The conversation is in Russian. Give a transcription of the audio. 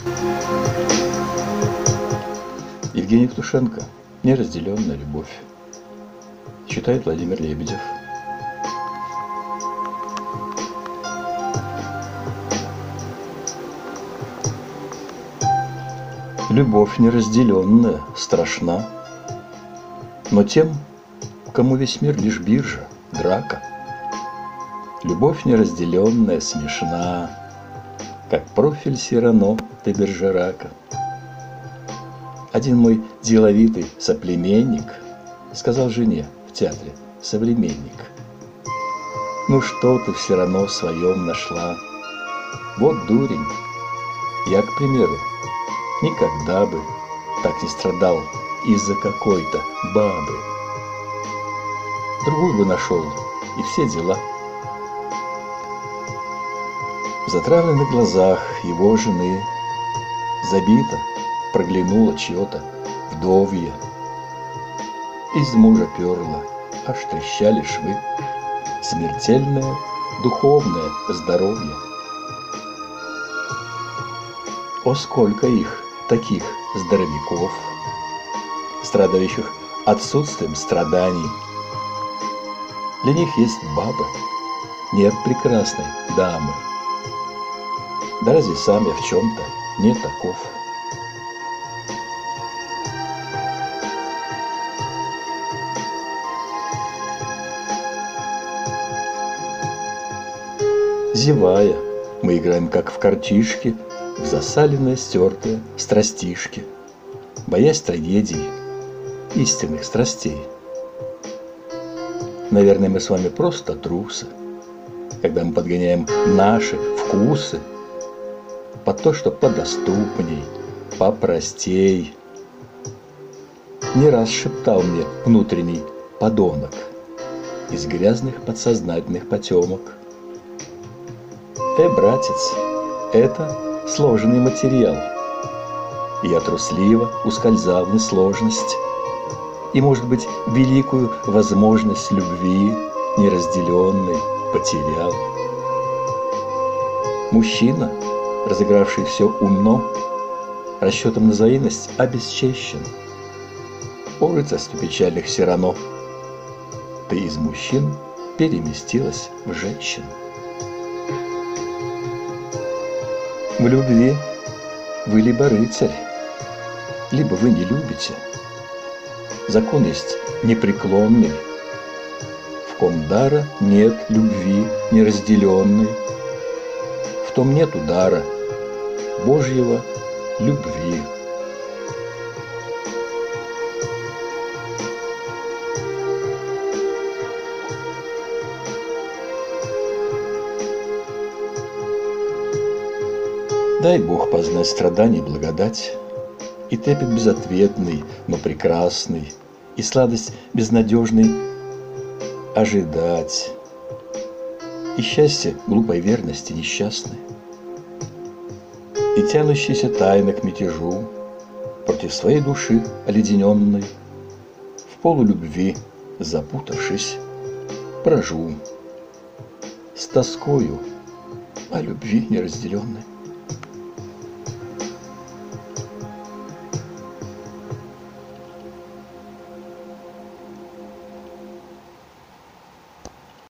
Евгений Евтушенко. Неразделенная любовь. Читает Владимир Лебедев. Любовь неразделенная страшна, но тем, кому весь мир лишь биржа, драка. Любовь неразделенная смешна, как профиль Сирано де Бержерака. Один мой деловитый соплеменник сказал жене в театре: современник, ну что ты все равно в своем нашла? Вот дурень, я, к примеру, никогда бы так не страдал из-за какой-то бабы. Другую бы нашел, и все дела. В затравленных глазах его жены забито проглянуло чье-то вдовье. Из мужа перло, аж трещали швы. Смертельное духовное здоровье. О, сколько их, таких здоровяков, страдающих отсутствием страданий. Для них есть баба, нет прекрасной дамы. Да разве сам я в чем-то не таков? Зевая, мы играем как в картишки, в засаленные, стертые страстишки, боясь трагедий, истинных страстей. Наверное, мы с вами просто трусы, когда мы подгоняем наши вкусы под то, что подоступней, попростей. Не раз шептал мне внутренний подонок из грязных подсознательных потемок: братец, это сложный материал. Я трусливо ускользал в несложность и, может быть, великую возможность любви неразделенной потерял. Мужчина, разыгравший все умно, расчетом на взаимность обесчещен. О, рыцарстве печальных все равно, ты из мужчин переместилась в женщин. В любви вы либо рыцарь, либо вы не любите. Закон есть непреклонный. В ком дара нет любви неразделенной, в том нет удара Божьего любви. Дай Бог познать страданий благодать, и трепет безответный, но прекрасный, и сладость безнадежной ожидать, и счастье глупой верности несчастной, и тянущийся тайно к мятежу против своей души оледененной, в полулюбви запутавшись, прожу с тоскою о любви неразделенной.